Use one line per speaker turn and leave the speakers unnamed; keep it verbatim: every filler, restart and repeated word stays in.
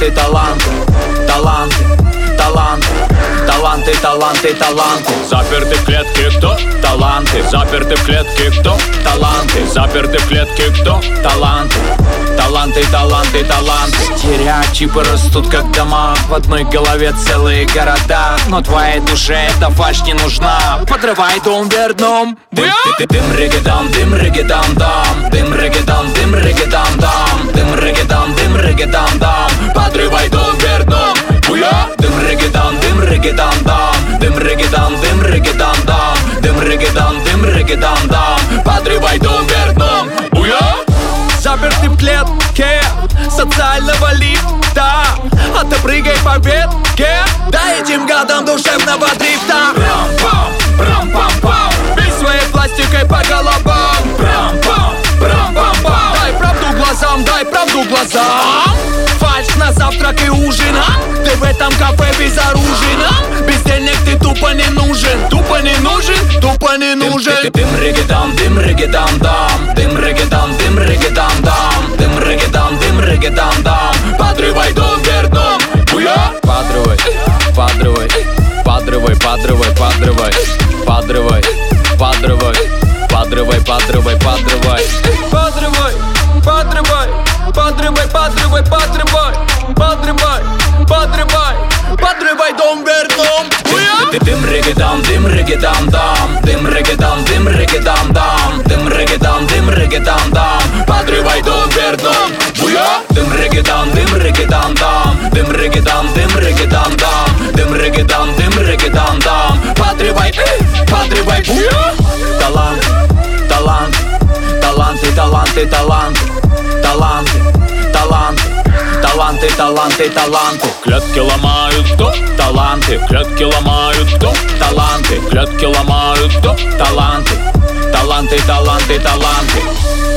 таланты, таланты, таланты, таланты, таланты, таланты, таланты.
Заперты в клетке кто?
Таланты,
Заперты в клетке кто?
таланты,
Заперты в клетке кто?
таланты, таланты, таланты, таланты. Стереотипы растут как дома, в одной голове целые города. Но твоей душе эта фальшь не нужна. Подрывай дом вверх дном. Дым, дым, дым, регедам, дым, регедам, дам. Дым, регедам, дым, регедам, дам. Дым, регедам, дым, регедам, дам. Подрывай дом вверх дном. Буя! Дым, регедам, дым, регедам, дам. Дым, регедам, дым, регедам, дам. Дым, регедам, дым, регедам, дам. Подрывай дом вверх дном. Буя!
Заперты в клетке социального лифта, а ты прыгай по ветке, дай этим гадам душевного дрифта.
Прам-пам, прам-пам-пам.
Бей своей пластикой по головам.
Прам-пам, прам-пам-пам.
Дай правду глазам, дай правду глазам. Фальшь на завтрак и ужин, а? Ты в этом кафе безоружен, а? Без денег ты тупо не нужен. Тупо не нужен, тупо не нужен.
Дым, регедам, дым, регедам, дам. Дым, регедам, дым, регедам, дам. Дым, регедам, дым, регедам, дам. Подрывай дом вверх дном. Буя!
Подрывай, подрывай, подрывай, подрывай, подрывай, подрывай, подрывай, подрывай, подрывай, подрывай,
Подрывай, подрывай, подрывай, подрывай, подрывай, подрывай, подрывай, подрывай дом вверх дном.
Дым, регедам, дым, регедам, дам. Дым, регедам, дым, регедам, дам. Дым, регедам, дым, регедам, дам. Подрывай дом вверх дном. Буя! Дым, регедам, дым, регедам, дам. Дым, регедам, дым, регедам, дам. Дым, регедам, дым, регедам, дам. Подрывай, подрывай, буя! Талант, талант, таланты, таланты, таланты, таланты, таланты, таланты, таланты, таланты.
клетки ломают кто?
Таланты,
Клетки ломают кто?
таланты,
Клетки ломают кто?
таланты, таланты, таланты, таланты.